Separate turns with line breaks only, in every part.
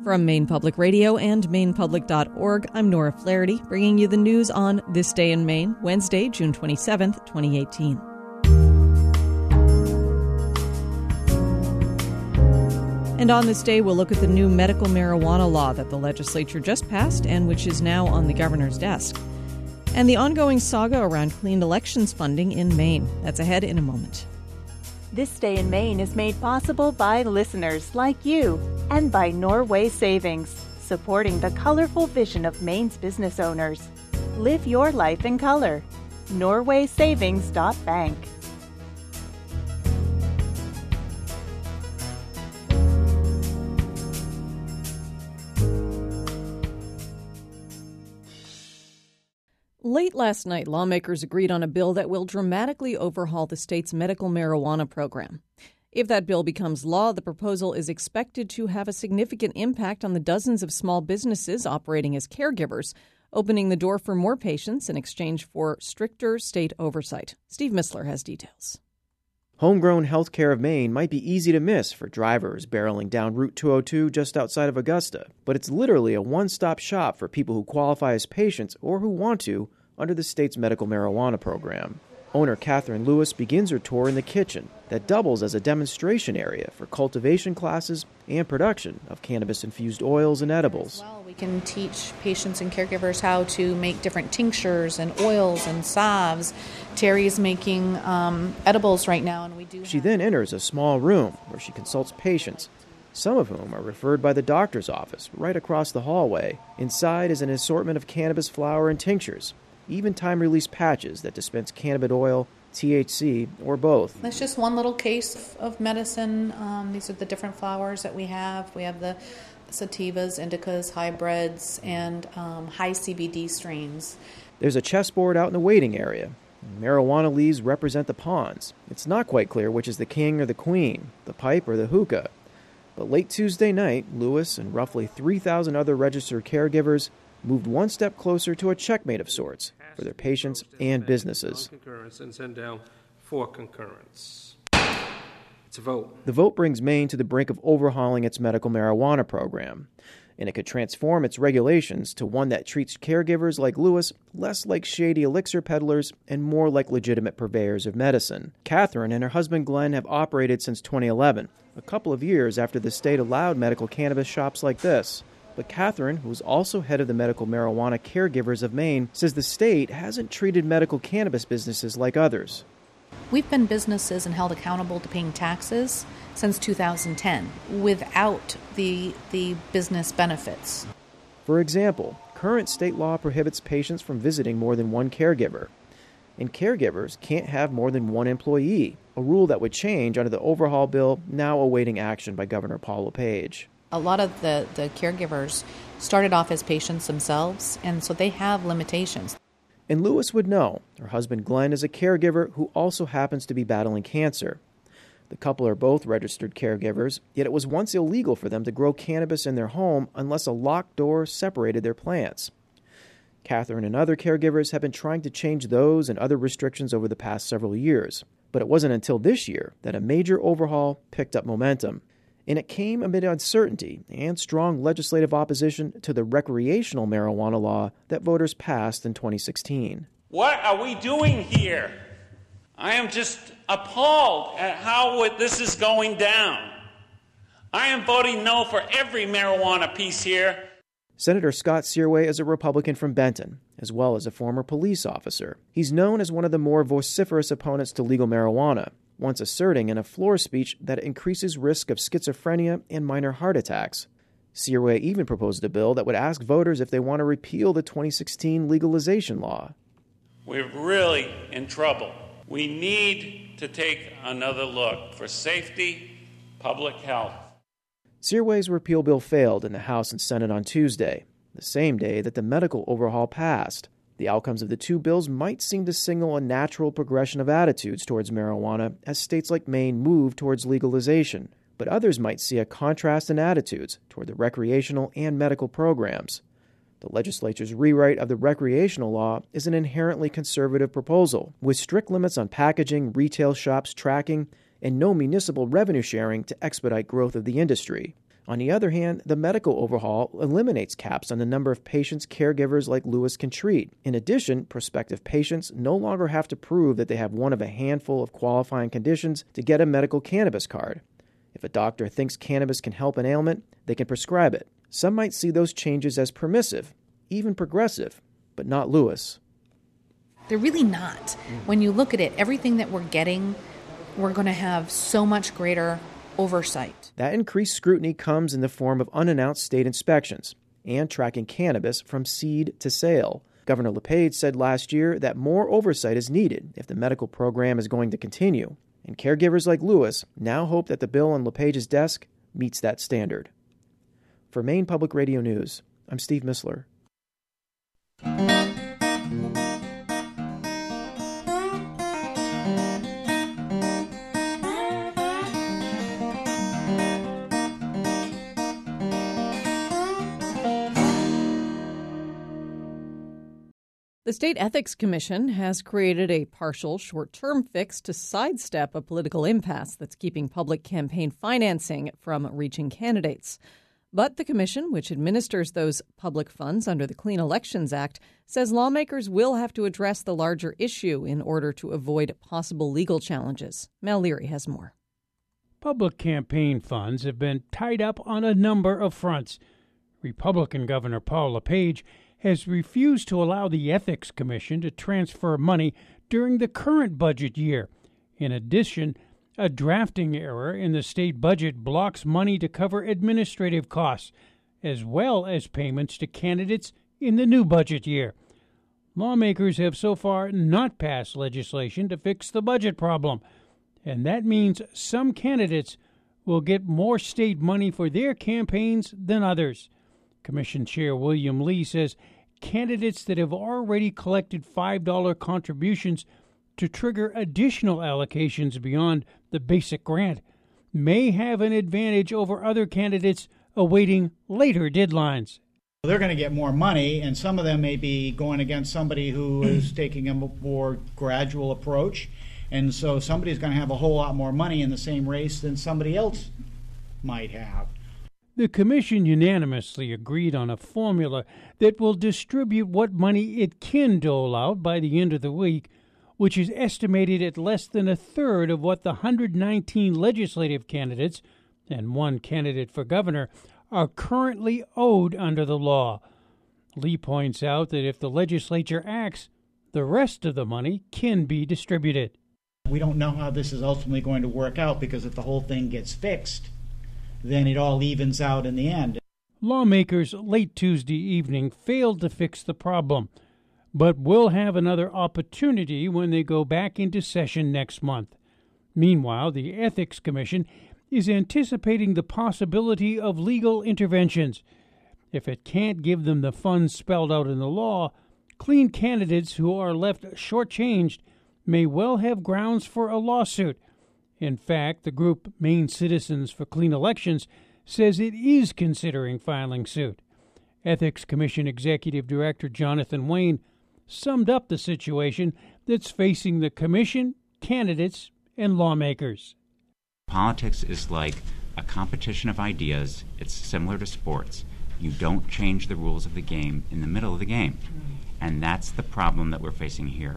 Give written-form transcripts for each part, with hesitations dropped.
From Maine Public Radio and MainePublic.org, I'm Nora Flaherty, bringing you the news on This Day in Maine, Wednesday, June 27th, 2018. And on this day, we'll look at the new medical marijuana law that the legislature just passed and which is now on the governor's desk. And the ongoing saga around clean elections funding in Maine. That's ahead in a moment.
This Day in Maine is made possible by listeners like you and by Norway Savings, supporting the colorful vision of Maine's business owners. Live your life in color. NorwaySavings.bank.
Late last night, lawmakers agreed on a bill that will dramatically overhaul the state's medical marijuana program. If that bill becomes law, the proposal is expected to have a significant impact on the dozens of small businesses operating as caregivers, opening the door for more patients in exchange for stricter state oversight. Steve Missler has details.
Homegrown healthcare of Maine might be easy to miss for drivers barreling down Route 202 just outside of Augusta, but it's literally a one-stop shop for people who qualify as patients or who want to under the state's medical marijuana program. Owner Catherine Lewis begins her tour in the kitchen that doubles as a demonstration area for cultivation classes and production of cannabis-infused oils and edibles.
Well, we can teach patients and caregivers how to make different tinctures and oils and salves. Terry's making edibles right now, and we do.
She then enters a small room where she consults patients, some of whom are referred by the doctor's office right across the hallway. Inside is an assortment of cannabis flower and tinctures, even time-release patches that dispense cannabis oil, THC, or both.
That's just one little case of medicine. These are the different flowers that we have. We have the sativas, indicas, hybrids, and high CBD strains.
There's a chessboard out in the waiting area. Marijuana leaves represent the pawns. It's not quite clear which is the king or the queen, the pipe or the hookah. But late Tuesday night, Lewis and roughly 3,000 other registered caregivers moved one step closer to a checkmate of sorts for their patients and businesses.
And send down for concurrence. It's a vote.
The vote brings Maine to the brink of overhauling its medical marijuana program, and it could transform its regulations to one that treats caregivers like Lewis less like shady elixir peddlers and more like legitimate purveyors of medicine. Catherine and her husband Glenn have operated since 2011, a couple of years after the state allowed medical cannabis shops like this. But Catherine, who is also head of the Medical Marijuana Caregivers of Maine, says the state hasn't treated medical cannabis businesses like others.
We've been businesses and held accountable to paying taxes since 2010 without the business benefits.
For example, current state law prohibits patients from visiting more than one caregiver, and caregivers can't have more than one employee, a rule that would change under the overhaul bill now awaiting action by Governor Paul LePage.
A lot of the caregivers started off as patients themselves, and so they have limitations.
And Lewis would know. Her husband Glenn is a caregiver who also happens to be battling cancer. The couple are both registered caregivers, yet it was once illegal for them to grow cannabis in their home unless a locked door separated their plants. Catherine and other caregivers have been trying to change those and other restrictions over the past several years. But it wasn't until this year that a major overhaul picked up momentum. And it came amid uncertainty and strong legislative opposition to the recreational marijuana law that voters passed in 2016.
What are we doing here? I am just appalled at how this is going down. I am voting no for every marijuana piece here.
Senator Scott Searway is a Republican from Benton, as well as a former police officer. He's known as one of the more vociferous opponents to legal marijuana, once asserting in a floor speech that it increases risk of schizophrenia and minor heart attacks. Searway even proposed a bill that would ask voters if they want to repeal the 2016 legalization law.
We're really in trouble. We need to take another look for safety, public health.
Searway's repeal bill failed in the House and Senate on Tuesday, the same day that the medical overhaul passed. The outcomes of the two bills might seem to signal a natural progression of attitudes towards marijuana as states like Maine move towards legalization, but others might see a contrast in attitudes toward the recreational and medical programs. The legislature's rewrite of the recreational law is an inherently conservative proposal, with strict limits on packaging, retail shops tracking, and no municipal revenue sharing to expedite growth of the industry. On the other hand, the medical overhaul eliminates caps on the number of patients caregivers like Lewis can treat. In addition, prospective patients no longer have to prove that they have one of a handful of qualifying conditions to get a medical cannabis card. If a doctor thinks cannabis can help an ailment, they can prescribe it. Some might see those changes as permissive, even progressive, but not Lewis.
They're really not. When you look at it, everything that we're getting, we're going to have so much greater oversight.
That increased scrutiny comes in the form of unannounced state inspections and tracking cannabis from seed to sale. Governor LePage said last year that more oversight is needed if the medical program is going to continue. And caregivers like Lewis now hope that the bill on LePage's desk meets that standard. For Maine Public Radio News, I'm Steve Missler.
The State Ethics Commission has created a partial short-term fix to sidestep a political impasse that's keeping public campaign financing from reaching candidates. But the commission, which administers those public funds under the Clean Elections Act, says lawmakers will have to address the larger issue in order to avoid possible legal challenges. Mel Leary has more.
Public campaign funds have been tied up on a number of fronts. Republican Governor Paul LePage has refused to allow the Ethics Commission to transfer money during the current budget year. In addition, a drafting error in the state budget blocks money to cover administrative costs, as well as payments to candidates in the new budget year. Lawmakers have so far not passed legislation to fix the budget problem, and that means some candidates will get more state money for their campaigns than others. Commission Chair William Lee says candidates that have already collected $5 contributions to trigger additional allocations beyond the basic grant may have an advantage over other candidates awaiting later deadlines.
They're going to get more money, and some of them may be going against somebody who is taking a more gradual approach, and so somebody's going to have a whole lot more money in the same race than somebody else might have.
The commission unanimously agreed on a formula that will distribute what money it can dole out by the end of the week, which is estimated at less than a third of what the 119 legislative candidates and one candidate for governor are currently owed under the law. Lee points out that if the legislature acts, the rest of the money can be distributed.
We don't know how this is ultimately going to work out, because if the whole thing gets fixed, then it all evens out in the end.
Lawmakers late Tuesday evening failed to fix the problem, but will have another opportunity when they go back into session next month. Meanwhile, the Ethics Commission is anticipating the possibility of legal interventions. If it can't give them the funds spelled out in the law, clean candidates who are left shortchanged may well have grounds for a lawsuit. In fact, the group Maine Citizens for Clean Elections says it is considering filing suit. Ethics Commission Executive Director Jonathan Wayne summed up the situation that's facing the commission, candidates, and lawmakers.
Politics is like a competition of ideas. It's similar to sports. You don't change the rules of the game in the middle of the game. And that's the problem that we're facing here.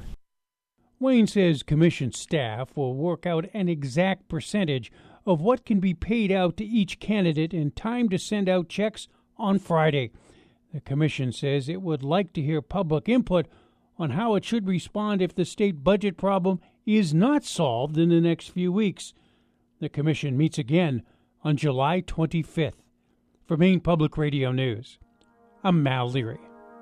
Wayne says commission staff will work out an exact percentage of what can be paid out to each candidate in time to send out checks on Friday. The commission says it would like to hear public input on how it should respond if the state budget problem is not solved in the next few weeks. The commission meets again on July 25th. For Maine Public Radio News, I'm Mal Leary.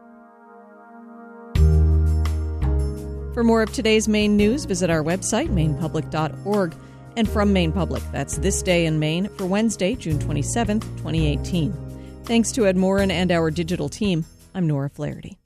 For more of today's Maine news, visit our website, mainepublic.org. And from Maine Public, that's This Day in Maine for Wednesday, June 27th, 2018. Thanks to Ed Morin and our digital team, I'm Nora Flaherty.